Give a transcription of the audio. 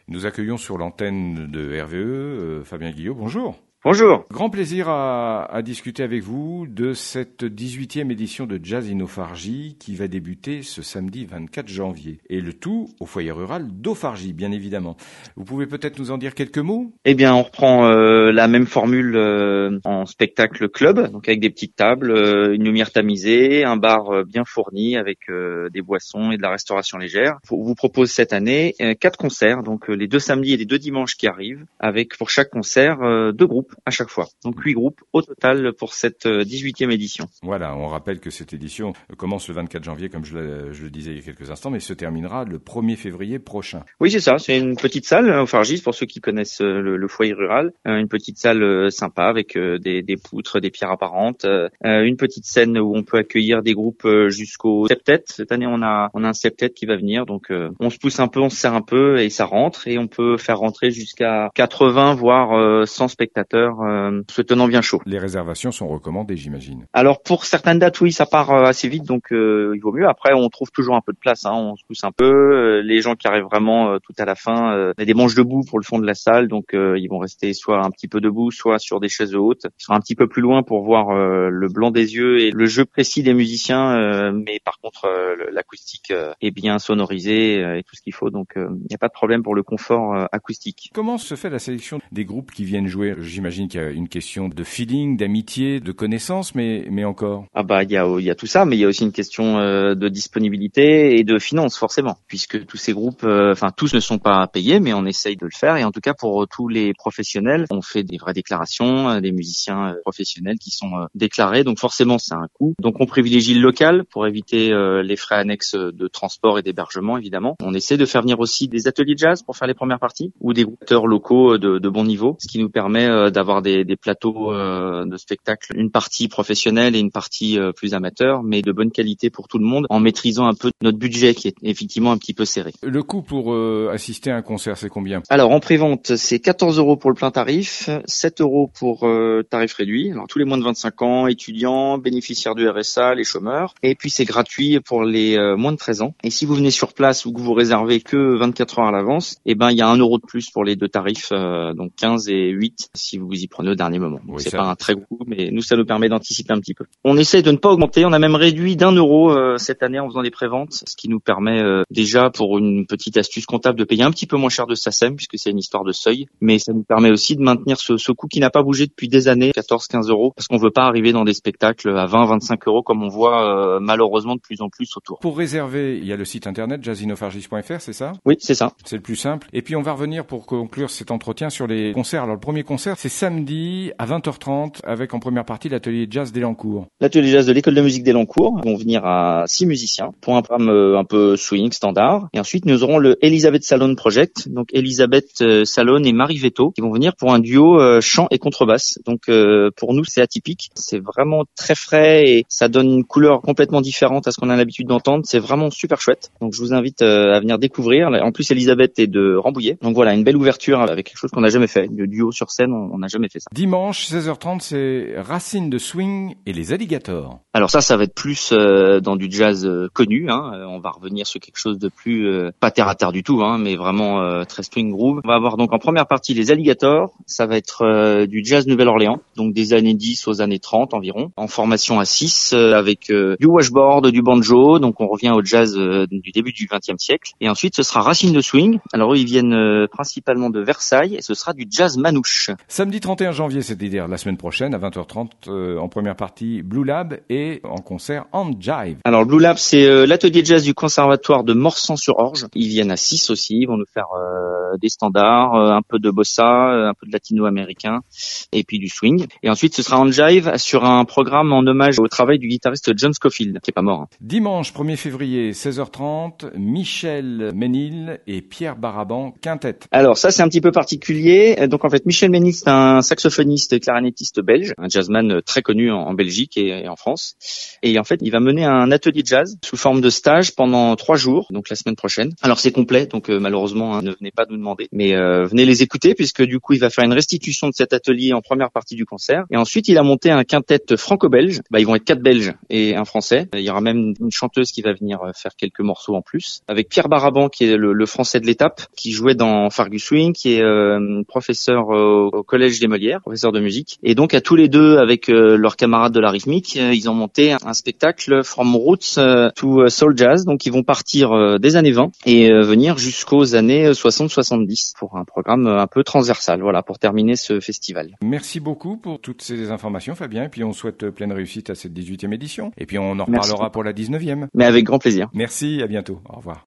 Nous accueillons sur l'antenne de RVE Fabien Guillot. Bonjour. Bonjour. Grand plaisir à discuter avec vous de cette 18e édition de Jazz Innophargie qui va débuter ce samedi 24 janvier. Et le tout au foyer rural d'Ophargie, bien évidemment. Vous pouvez peut-être nous en dire quelques mots ? Eh bien, on reprend la même formule en spectacle club, donc avec des petites tables, une lumière tamisée, un bar bien fourni avec des boissons et de la restauration légère. On vous propose cette année 4 concerts, donc les 2 samedis et les 2 dimanches qui arrivent, avec pour chaque concert 2 groupes à chaque fois. Donc 8 groupes au total pour cette 18e édition. Voilà, on rappelle que cette édition commence le 24 janvier, comme je le disais il y a quelques instants, mais se terminera le 1er février prochain. Oui, c'est ça. C'est une petite salle au Fargis, pour ceux qui connaissent le foyer rural. Une petite salle sympa avec des poutres, des pierres apparentes. Une petite scène où on peut accueillir des groupes jusqu'au septet. Cette année, on a un septet qui va venir. Donc, on se pousse un peu, on se serre un peu et ça rentre. Et on peut faire rentrer jusqu'à 80, voire 100 spectateurs se tenant bien chaud. Les réservations sont recommandées, j'imagine. Alors pour certaines dates, oui, ça part assez vite, donc il vaut mieux. Après, on trouve toujours un peu de place, on se pousse un peu. Les gens qui arrivent vraiment tout à la fin, on a des manches debout pour le fond de la salle, donc ils vont rester soit un petit peu debout, soit sur des chaises hautes. Ils seront un petit peu plus loin pour voir le blanc des yeux et le jeu précis des musiciens, mais par contre l'acoustique est bien sonorisée et tout ce qu'il faut, donc il n'y a pas de problème pour le confort acoustique. Comment se fait la sélection des groupes qui viennent jouer ? J'imagine qu'il y a une question de feeling, d'amitié, de connaissance, mais encore. Ah bah il y a tout ça, mais il y a aussi une question de disponibilité et de finances forcément, puisque tous ces groupes, tous ne sont pas payés, mais on essaye de le faire. Et en tout cas pour tous les professionnels, on fait des vraies déclarations, des musiciens professionnels qui sont déclarés, donc forcément c'est un coût. Donc on privilégie le local pour éviter les frais annexes de transport et d'hébergement évidemment. On essaie de faire venir aussi des ateliers de jazz pour faire les premières parties ou des groupeurs locaux de bon niveau, ce qui nous permet d'avoir des plateaux de spectacle, une partie professionnelle et une partie plus amateur, mais de bonne qualité pour tout le monde, en maîtrisant un peu notre budget qui est effectivement un petit peu serré. Le coût pour assister à un concert, c'est combien ? Alors en prévente, c'est 14 € pour le plein tarif, 7 € pour tarif réduit. Alors tous les moins de 25 ans, étudiants, bénéficiaires du RSA, les chômeurs, et puis c'est gratuit pour les moins de 13 ans. Et si vous venez sur place ou que vous réservez que 24 heures à l'avance, il y a 1 € de plus pour les 2 tarifs, donc 15 et 8 si vous y prenez au dernier moment. Donc oui, c'est pas un très gros coup, mais nous ça nous permet d'anticiper un petit peu. On essaie de ne pas augmenter, on a même réduit d'1 € cette année en faisant des préventes, ce qui nous permet déjà pour une petite astuce comptable de payer un petit peu moins cher de SACEM puisque c'est une histoire de seuil, mais ça nous permet aussi de maintenir ce coût qui n'a pas bougé depuis des années, 14-15 €, parce qu'on veut pas arriver dans des spectacles à 20-25 € comme on voit malheureusement de plus en plus autour. Pour réserver, il y a le site internet jazzinophargie.fr, c'est ça ? Oui, c'est ça. C'est le plus simple. Et puis on va revenir pour conclure cet entretien sur les concerts. Alors le premier concert, c'est samedi à 20h30 avec en première partie l'atelier jazz d'Elancourt. L'atelier jazz de l'école de musique d'Elancourt vont venir à 6 musiciens pour un programme un peu swing standard. Et ensuite nous aurons le Elisabeth Salone Project, donc Elisabeth Salone et Marie Veto qui vont venir pour un duo chant et contrebasse. Donc pour nous c'est atypique, c'est vraiment très frais et ça donne une couleur complètement différente à ce qu'on a l'habitude d'entendre. C'est vraiment super chouette. Donc je vous invite à venir découvrir. En plus Elisabeth est de Rambouillet. Donc voilà, une belle ouverture avec quelque chose qu'on n'a jamais fait. Le duo sur scène, on n'a jamais fait ça. Dimanche 16h30, c'est Racine de Swing et les Alligators. Alors ça va être plus dans du jazz connu. On va revenir sur quelque chose de plus pas terre à terre du tout, mais vraiment très swing groove. On va avoir donc en première partie les Alligators. Ça va être du jazz Nouvelle-Orléans, donc des années 10 aux années 30 environ, en formation à 6 avec du washboard, du banjo. Donc on revient au jazz du début du XXe siècle. Et ensuite ce sera Racine de Swing. Alors eux ils viennent principalement de Versailles et ce sera du jazz manouche. Samedi 31 janvier, c'est-à-dire la semaine prochaine à 20h30 en première partie Blue Lab et en concert And Jive. Alors Blue Lab c'est l'atelier de jazz du conservatoire de Morsan-sur-Orge. Ils viennent à 6 aussi, ils vont nous faire des standards, un peu de bossa, un peu de latino-américain et puis du swing. Et ensuite ce sera And Jive sur un programme en hommage au travail du guitariste John Scofield qui est pas mort. Dimanche 1er février 16h30, Michel Ménil et Pierre Baraban, quintet. Alors ça c'est un petit peu particulier. Donc en fait Michel Ménil c'est un saxophoniste et clarinettiste belge, un jazzman très connu en Belgique et en France. Et en fait, il va mener un atelier de jazz sous forme de stage pendant 3 jours, donc la semaine prochaine. Alors c'est complet, donc malheureusement, ne venez pas nous demander, mais venez les écouter puisque du coup, il va faire une restitution de cet atelier en première partie du concert. Et ensuite, il a monté un quintet franco-belge. Ils vont être 4 Belges et un Français. Il y aura même une chanteuse qui va venir faire quelques morceaux en plus. Avec Pierre Baraban, qui est le Français de l'étape, qui jouait dans Fargus Swing, qui est professeur au Collège des Molières, professeur de musique. Et donc, à tous les deux, avec leurs camarades de la rythmique, ils ont monté un spectacle From Roots to Soul Jazz. Donc, ils vont partir des années 20 et venir jusqu'aux années 60-70 pour un programme un peu transversal, voilà, pour terminer ce festival. Merci beaucoup pour toutes ces informations, Fabien. Et puis, on souhaite pleine réussite à cette 18e édition. Et puis, on en reparlera pour la 19e. Mais avec grand plaisir. Merci, à bientôt. Au revoir.